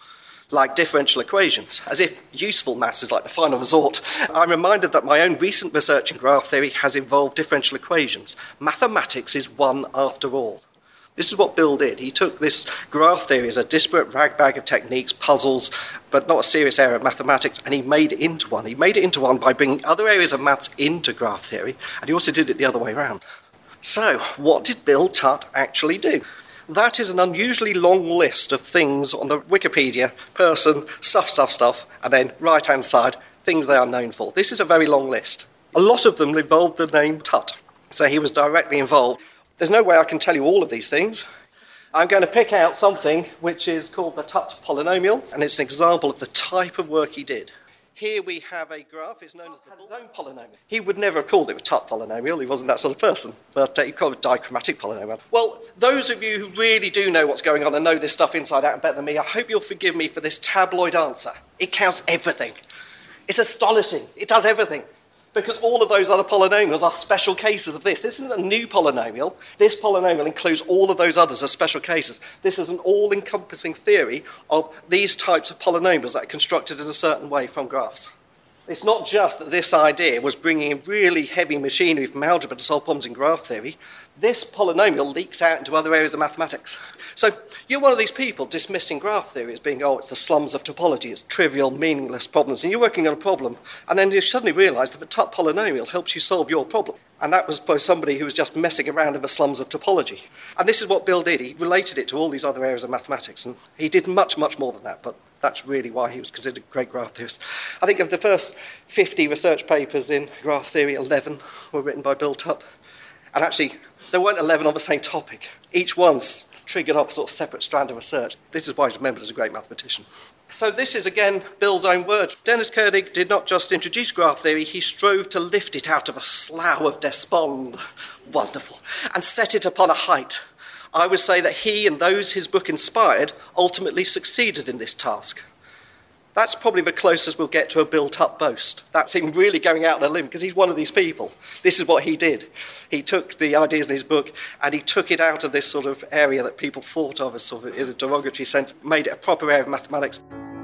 like differential equations, as if useful maths is like the final resort. I'm reminded that my own recent research in graph theory has involved differential equations. Mathematics is one after all. This is what Bill did. He took this graph theory as a disparate ragbag of techniques, puzzles, but not a serious area of mathematics, and he made it into one. He made it into one by bringing other areas of maths into graph theory, and he also did it the other way around. So, what did Bill Tutt actually do? That is an unusually long list of things on the Wikipedia, person, stuff, stuff, stuff, and then right-hand side, things they are known for. This is a very long list. A lot of them involve the name Tutt, so he was directly involved. There's no way I can tell you all of these things. I'm going to pick out something which is called the Tutt polynomial, and it's an example of the type of work he did. Here we have a graph. It's known as the zone polynomial. He would never have called it a Tutt polynomial. He wasn't that sort of person. But uh, he called it a dichromatic polynomial. Well, those of you who really do know what's going on and know this stuff inside out and better than me, I hope you'll forgive me for this tabloid answer. It counts everything. It's astonishing. It does everything. Because all of those other polynomials are special cases of this. This isn't a new polynomial. This polynomial includes all of those others as special cases. This is an all-encompassing theory of these types of polynomials that are constructed in a certain way from graphs. It's not just that this idea was bringing in really heavy machinery from algebra to solve problems in graph theory. This polynomial leaks out into other areas of mathematics. So you're one of these people dismissing graph theory as being, oh, it's the slums of topology, it's trivial, meaningless problems, and you're working on a problem, and then you suddenly realise that the Tutt polynomial helps you solve your problem. And that was by somebody who was just messing around in the slums of topology. And this is what Bill did. He related it to all these other areas of mathematics, and he did much, much more than that, but that's really why he was considered a great graph theorist. I think of the first fifty research papers in graph theory, eleven were written by Bill Tutt. And actually, there weren't eleven on the same topic. Each one's triggered off a sort of separate strand of research. This is why he's remembered as a great mathematician. So this is, again, Bill's own words. Dennis Koenig did not just introduce graph theory, he strove to lift it out of a slough of despond. Wonderful. And set it upon a height. I would say that he and those his book inspired ultimately succeeded in this task. That's probably the closest we'll get to a Bill Tutt boast. That's him really going out on a limb, because he's one of these people. This is what he did. He took the ideas in his book and he took it out of this sort of area that people thought of as sort of in a derogatory sense, made it a proper area of mathematics.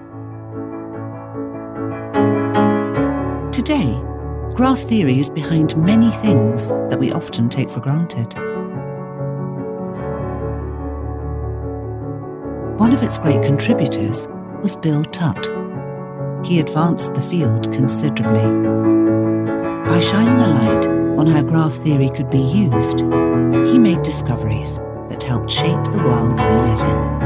Today, graph theory is behind many things that we often take for granted. One of its great contributors was Bill Tutt. He advanced the field considerably. By shining a light on how graph theory could be used, he made discoveries that helped shape the world we live in.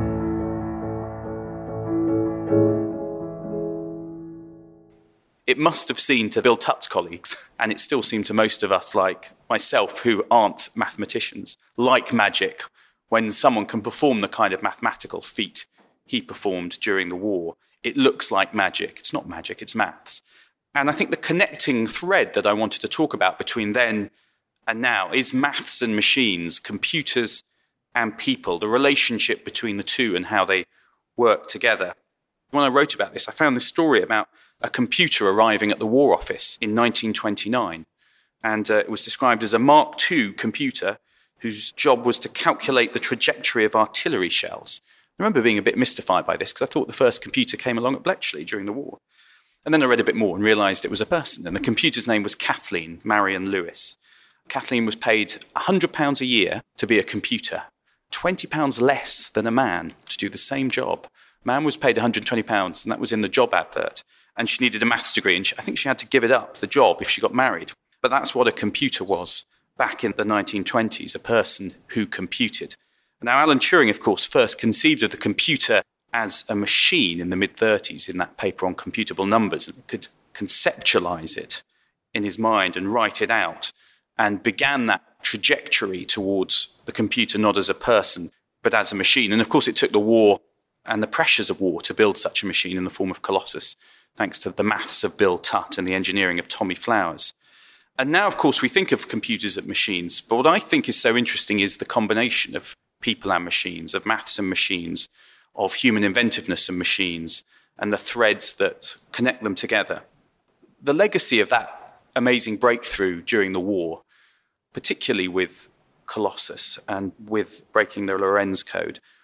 It must have seemed to Bill Tutt's colleagues, and it still seemed to most of us like myself who aren't mathematicians, like magic when someone can perform the kind of mathematical feat he performed during the war. It looks like magic. It's not magic, it's maths. And I think the connecting thread that I wanted to talk about between then and now is maths and machines, computers and people, the relationship between the two and how they work together. When I wrote about this, I found this story about a computer arriving at the War Office in nineteen twenty-nine. And uh, it was described as a Mark two computer whose job was to calculate the trajectory of artillery shells. I remember being a bit mystified by this because I thought the first computer came along at Bletchley during the war. And then I read a bit more and realised it was a person, and the computer's name was Kathleen Marion Lewis. Kathleen was paid one hundred pounds a year to be a computer, twenty pounds less than a man to do the same job. A man was paid one hundred twenty pounds, and that was in the job advert. And she needed a maths degree, and she, I think she had to give it up, the job, if she got married. But that's what a computer was back in the nineteen twenties, a person who computed. Now, Alan Turing, of course, first conceived of the computer as a machine in the mid-thirties in that paper on computable numbers, and could conceptualize it in his mind and write it out, and began that trajectory towards the computer not as a person, but as a machine. And of course, it took the war and the pressures of war to build such a machine in the form of Colossus, thanks to the maths of Bill Tutt and the engineering of Tommy Flowers. And now, of course, we think of computers as machines, but what I think is so interesting is the combination of people and machines, of maths and machines, of human inventiveness and machines, and the threads that connect them together. The legacy of that amazing breakthrough during the war, particularly with Colossus and with breaking the Lorenz code,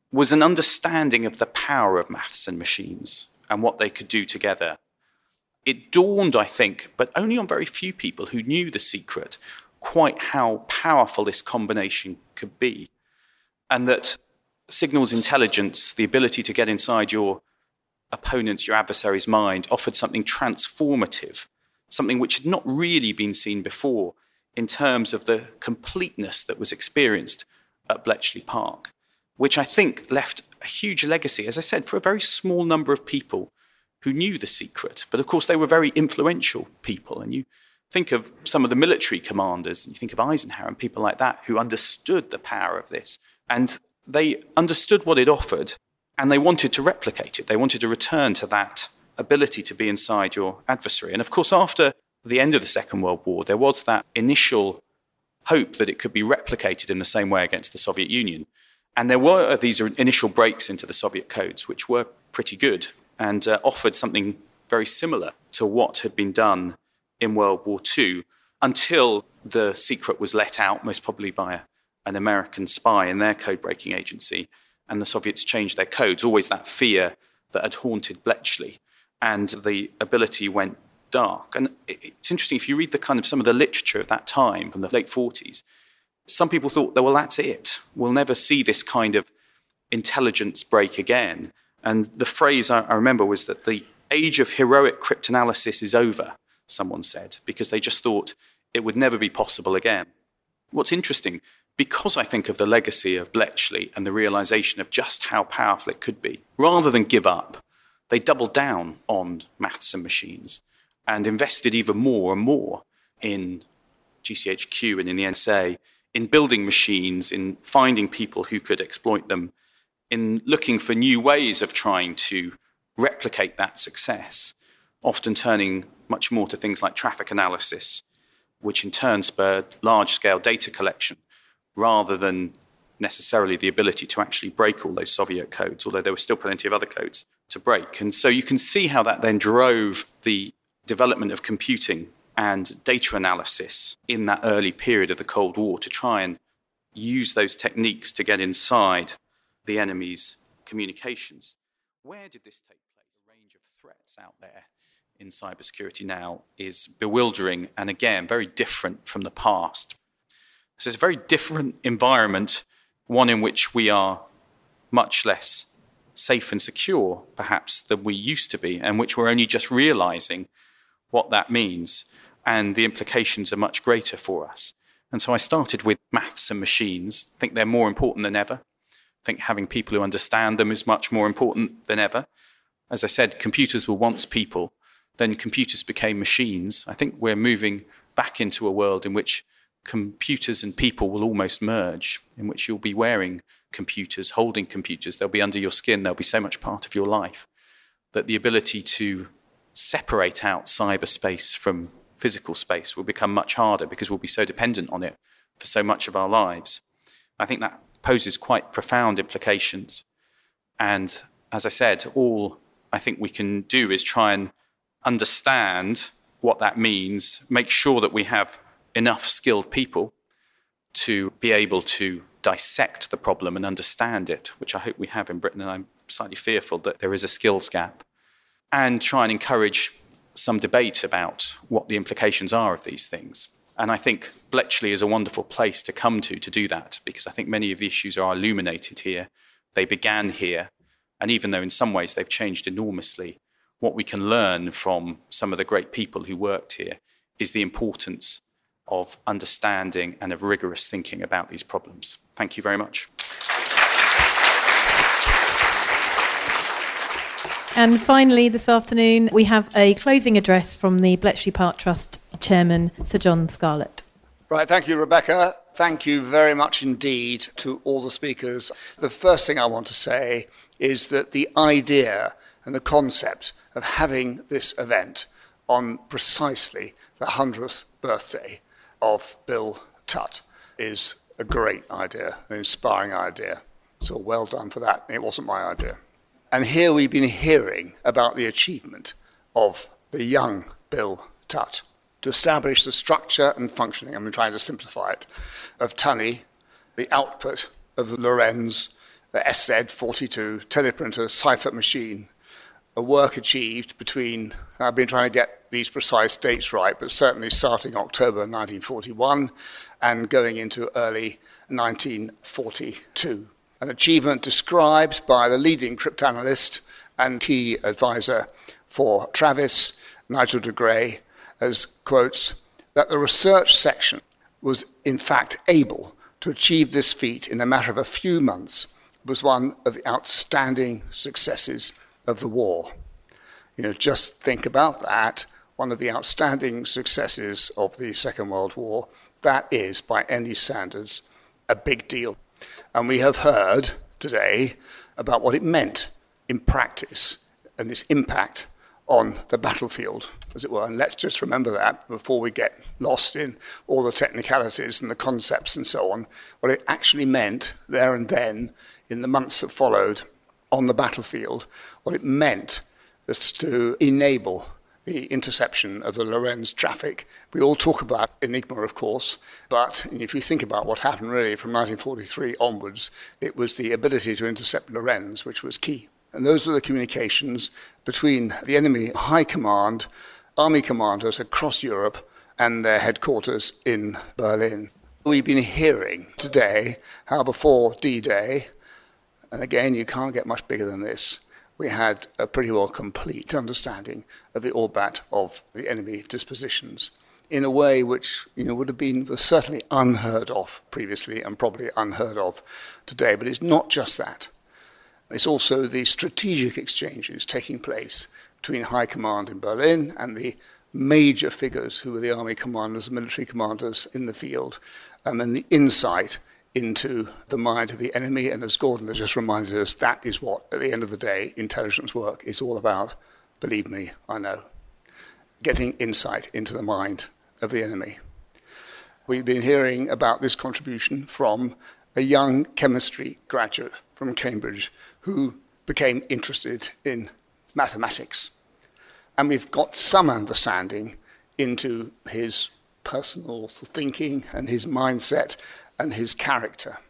was an understanding of the power of maths and machines and what they could do together. It dawned, I think, but only on very few people who knew the secret, quite how powerful this combination could be. And that signals intelligence, the ability to get inside your opponent's, your adversary's mind, offered something transformative, something which had not really been seen before in terms of the completeness that was experienced at Bletchley Park, which I think left a huge legacy, as I said, for a very small number of people who knew the secret. But of course, they were very influential people. And you think of some of the military commanders, and you think of Eisenhower and people like that who understood the power of this. And they understood what it offered, and they wanted to replicate it. They wanted to return to that ability to be inside your adversary. And of course, after the end of the Second World War, there was that initial hope that it could be replicated in the same way against the Soviet Union. And there were these initial breaks into the Soviet codes, which were pretty good and uh, offered something very similar to what had been done in World War Two, until the secret was let out, most probably by a, an American spy in their code-breaking agency, and the Soviets changed their codes. Always that fear that had haunted Bletchley, and the ability went dark. And it's interesting, if you read the kind of some of the literature of that time, from the late forties, some people thought that, well, that's it. We'll never see this kind of intelligence break again. And the phrase I, I remember was that the age of heroic cryptanalysis is over, someone said, because they just thought it would never be possible again. What's interesting, because I think of the legacy of Bletchley and the realization of just how powerful it could be, rather than give up, they doubled down on maths and machines and invested even more and more in G C H Q and in the N S A, in building machines, in finding people who could exploit them, in looking for new ways of trying to replicate that success, often turning much more to things like traffic analysis, which in turn spurred large-scale data collection, rather than necessarily the ability to actually break all those Soviet codes, although there were still plenty of other codes to break. And so you can see how that then drove the development of computing and data analysis in that early period of the Cold War to try and use those techniques to get inside the enemy's communications. Where did this take place? The range of threats out there in cybersecurity now is bewildering and, again, very different from the past. So it's a very different environment, one in which we are much less safe and secure, perhaps, than we used to be, and which we're only just realizing what that means, and the implications are much greater for us. And so I started with maths and machines. I think they're more important than ever. I think having people who understand them is much more important than ever. As I said, computers were once people, then computers became machines. I think we're moving back into a world in which computers and people will almost merge, in which you'll be wearing computers, holding computers, they'll be under your skin, they'll be so much part of your life, that the ability to separate out cyberspace from physical space will become much harder because we'll be so dependent on it for so much of our lives. I think that poses quite profound implications. And as I said, all I think we can do is try and understand what that means, make sure that we have enough skilled people to be able to dissect the problem and understand it, which I hope we have in Britain, and I'm slightly fearful that there is a skills gap, and try and encourage some debate about what the implications are of these things. And I think Bletchley is a wonderful place to come to to do that, because I think many of the issues are illuminated here. They began here, and even though in some ways they've changed enormously, what we can learn from some of the great people who worked here is the importance of understanding and of rigorous thinking about these problems. Thank you very much.
And finally, this afternoon, we have a closing address from the Bletchley Park Trust Chairman, Sir John Scarlett.
Right, thank you, Rebecca. Thank you very much indeed to all the speakers. The first thing I want to say is that the idea and the concept of having this event on precisely the hundredth birthday of Bill Tutt is a great idea, an inspiring idea. So well done for that. It wasn't my idea. And here we've been hearing about the achievement of the young Bill Tutt to establish the structure and functioning, I'm trying to simplify it, of Tunny, the output of the Lorenz, the S Z forty-two teleprinter cipher machine, a work achieved between, I've been trying to get these precise dates right, but certainly starting October nineteen forty-one and going into early nineteen forty-two. An achievement described by the leading cryptanalyst and key advisor for Travis, Nigel de Grey, as, quotes, that the research section was in fact able to achieve this feat in a matter of a few months was one of the outstanding successes of the war. You know, just think about that. One of the outstanding successes of the Second World War, that is, by any standards, a big deal. And we have heard today about what it meant in practice and this impact on the battlefield, as it were. And let's just remember that before we get lost in all the technicalities and the concepts and so on, what it actually meant there and then in the months that followed on the battlefield, what it meant was to enable the interception of the Lorenz traffic. We all talk about Enigma, of course, but if you think about what happened really from nineteen forty-three onwards, it was the ability to intercept Lorenz which was key. And those were the communications between the enemy high command, army commanders across Europe, and their headquarters in Berlin. We've been hearing today how before D-Day, and again, you can't get much bigger than this, we had a pretty well complete understanding of the orbit of the enemy dispositions in a way which, you know, would have been was certainly unheard of previously and probably unheard of today. But it's not just that. It's also the strategic exchanges taking place between high command in Berlin and the major figures who were the army commanders, military commanders in the field, um, and the insight into the mind of the enemy. And as Gordon has just reminded us, that is what, at the end of the day, intelligence work is all about. Believe me, I know. Getting insight into the mind of the enemy. We've been hearing about this contribution from a young chemistry graduate from Cambridge who became interested in mathematics. And we've got some understanding into his personal thinking and his mindset and his character.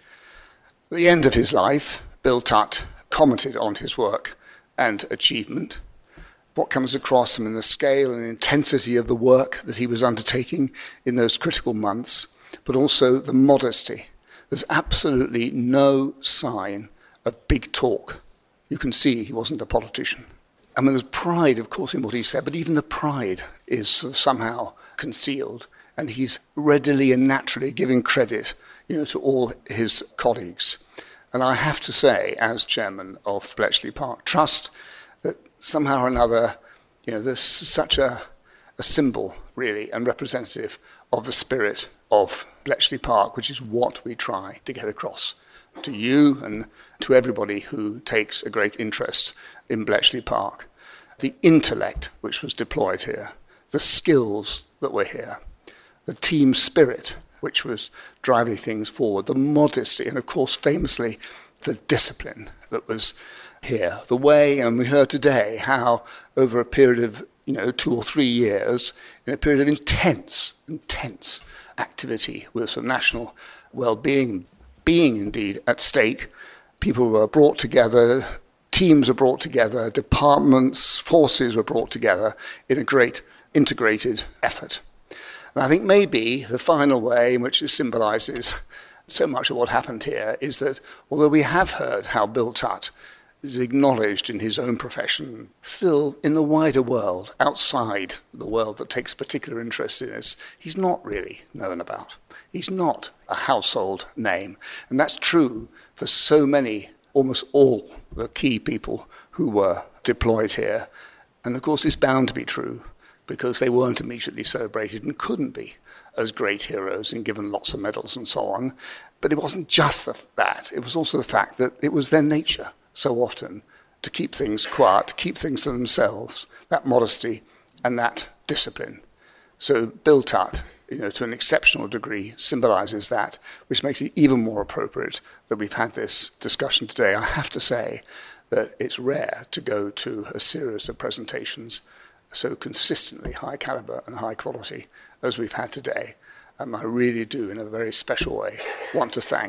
At the end of his life, Bill Tutt commented on his work and achievement, what comes across him in the scale and intensity of the work that he was undertaking in those critical months, but also the modesty. There's absolutely no sign of big talk. You can see he wasn't a politician. I mean, there's pride, of course, in what he said, but even the pride is somehow concealed. And he's readily and naturally giving credit, you know, to all his colleagues. And I have to say, as chairman of Bletchley Park Trust, that somehow or another, you know, there's such a, a symbol, really, and representative of the spirit of Bletchley Park, which is what we try to get across to you and to everybody who takes a great interest in Bletchley Park. The intellect which was deployed here, the skills that were here, the team spirit which was driving things forward, the modesty, and of course famously the discipline that was here. The way, and we heard today how over a period of, you know, two or three years, in a period of intense, intense activity with some national well-being, being indeed at stake, people were brought together, teams were brought together, departments, forces were brought together in a great integrated effort. And I think maybe the final way in which it symbolises so much of what happened here is that although we have heard how Bill Tutt is acknowledged in his own profession, still in the wider world, outside the world that takes particular interest in us, he's not really known about. He's not a household name. And that's true for so many, almost all the key people who were deployed here. And of course it's bound to be true, because they weren't immediately celebrated and couldn't be as great heroes and given lots of medals and so on. But it wasn't just the, that. It was also the fact that it was their nature so often to keep things quiet, to keep things to themselves, that modesty and that discipline. So Bill Tutt, you know, to an exceptional degree, symbolises that, which makes it even more appropriate that we've had this discussion today. I have to say that it's rare to go to a series of presentations so consistently high caliber and high quality as we've had today. Um, I really do, in a very special way, want to thank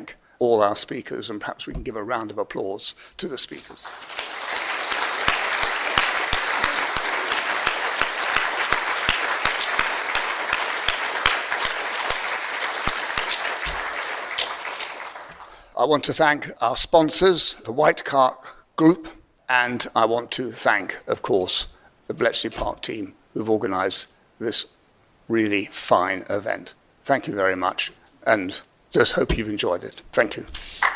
all our speakers, and perhaps we can give a round of applause to the speakers. I want to thank our sponsors, the White Cart Group, and I want to thank, of course, the Bletchley Park team who've organised this really fine event. Thank you very much, and just hope you've enjoyed it. Thank you.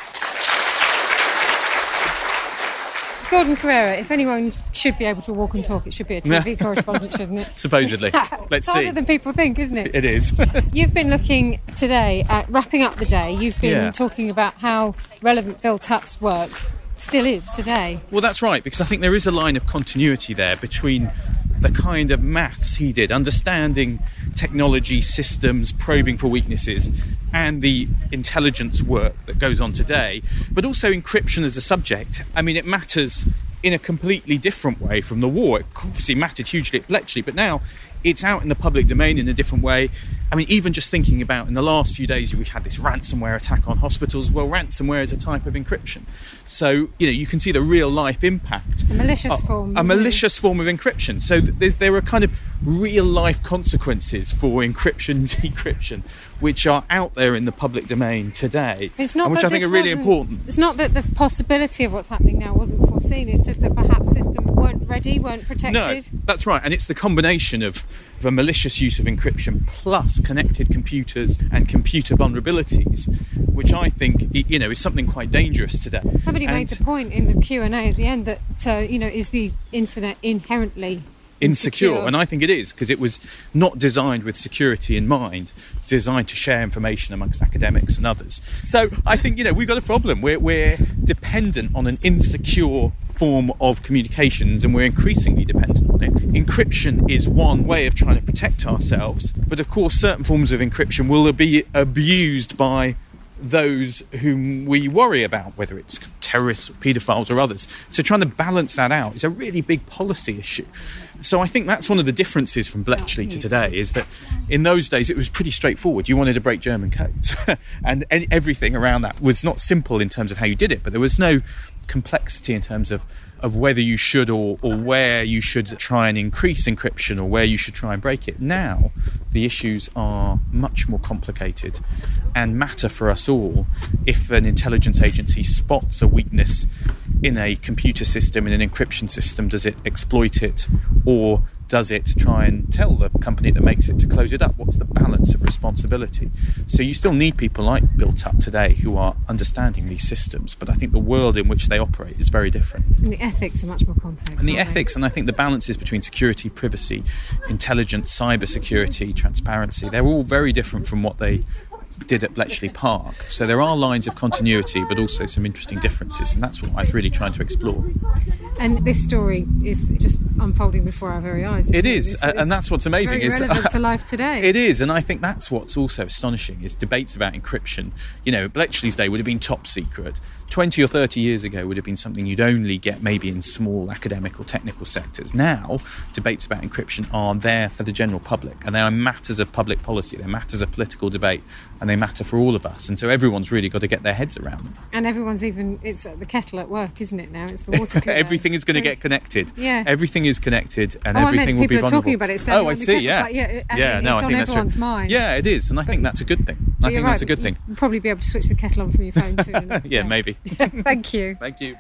Gordon Carrera, if anyone should be able to walk and talk, it should be a T V correspondent, shouldn't it?
Supposedly. Let's
it's
see.
harder than people think, isn't it?
It is.
You've been looking today at wrapping up the day. You've been
Yeah.
talking about how relevant Bill Tutt's work still is today.
Well, that's right, because I think there is a line of continuity there between the kind of maths he did, understanding technology, systems, probing for weaknesses, and the intelligence work that goes on today, but also encryption as a subject. I mean, it matters in a completely different way from the war. It obviously mattered hugely at Bletchley, but now it's out in the public domain in a different way. I mean, even just thinking about in the last few days, we've had this ransomware attack on hospitals. Well, ransomware is a type of encryption. So, you know, you can see the real life impact.
It's a malicious
Uh,
form.
A
isn't
malicious
it?
form of encryption. So there's, there are kind of real life consequences for encryption, decryption, which are out there in the public domain today,
It's not
and which
that
I think
this
are really
wasn't-
important.
It's not that the possibility of what's happening now wasn't foreseen. It's just that perhaps systems weren't ready, weren't protected.
No, that's right. And it's the combination of, of a malicious use of encryption plus connected computers and computer vulnerabilities, which I think, you know, is something quite dangerous today.
Somebody
And
made the point in the Q and A at the end that, uh, you know, is the internet inherently
insecure,
insecure?
and I think it is, because it was not designed with security in mind. It's designed to share information amongst academics and others. So I think, you know, we've got a problem. We're, we're dependent on an insecure form of communications, and we're increasingly dependent on it. Encryption is one way of trying to protect ourselves, but of course certain forms of encryption will be abused by those whom we worry about, whether it's terrorists or paedophiles or others. So trying to balance that out is a really big policy issue. So I think that's one of the differences from Bletchley to today, is that in those days it was pretty straightforward. You wanted to break German codes and any, everything around that was not simple in terms of how you did it, but there was no complexity in terms of, of whether you should or, or where you should try and increase encryption or where you should try and break it. Now the issues are much more complicated and matter for us all. If an intelligence agency spots a weakness in a computer system, in an encryption system, does it exploit it, or does it try and tell the company that makes it to close it up? What's the balance of responsibility? So you still need people like Bill Tutt today who are understanding these systems, but I think the world in which they operate is very different.
And the ethics are much more complex.
And the
aren't they?
ethics, and I think the balances between security, privacy, intelligence, cyber security, transparency, they're all very different from what they did at Bletchley Park. So there are lines of continuity, but also some interesting differences, and that's what I'm really trying to explore.
And this story is just unfolding before our very eyes.
It
isn't
is,
It's-
and
it's
that's what's amazing.
Very
is
relevant to life today.
It is, and I think that's what's also astonishing is debates about encryption. You know, Bletchley's day would have been top secret. twenty or thirty years ago would have been something you'd only get maybe in small academic or technical sectors. Now, debates about encryption are there for the general public, and they are matters of public policy, they're matters of political debate, and they matter for all of us. And so everyone's really got to get their heads around them.
And everyone's even, it's uh, the kettle at work, isn't it now? It's the water cooler.
Everything is going to get connected.
Yeah.
Everything is connected, and
Oh, I meant
everything will be
people are
vulnerable.
talking about it standing
oh, I
on the
see.
kettle,
Yeah,
like, yeah, as
yeah.
in
No,
it's
I
on
think that's
everyone's
true.
mind.
Yeah, it is, and I think that's a good thing. I
You're
think
right,
that's a good thing.
You'll probably be able to switch the kettle on from your phone soon enough.
yeah, maybe.
Thank you.
Thank you.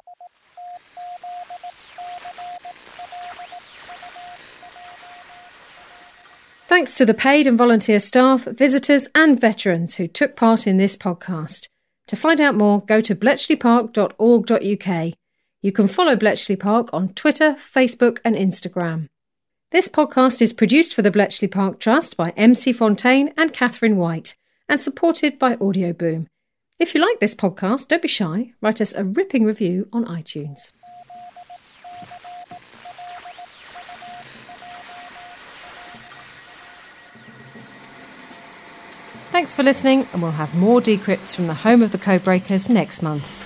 Thanks to the paid and volunteer staff, visitors and veterans who took part in this podcast. To find out more, go to bletchley park dot org dot U K. You can follow Bletchley Park on Twitter, Facebook and Instagram. This podcast is produced for the Bletchley Park Trust by M C Fontaine and Catherine White and supported by Audio Boom. If you like this podcast, don't be shy. Write us a ripping review on iTunes. Thanks for listening, and we'll have more decrypts from the home of the Codebreakers next month.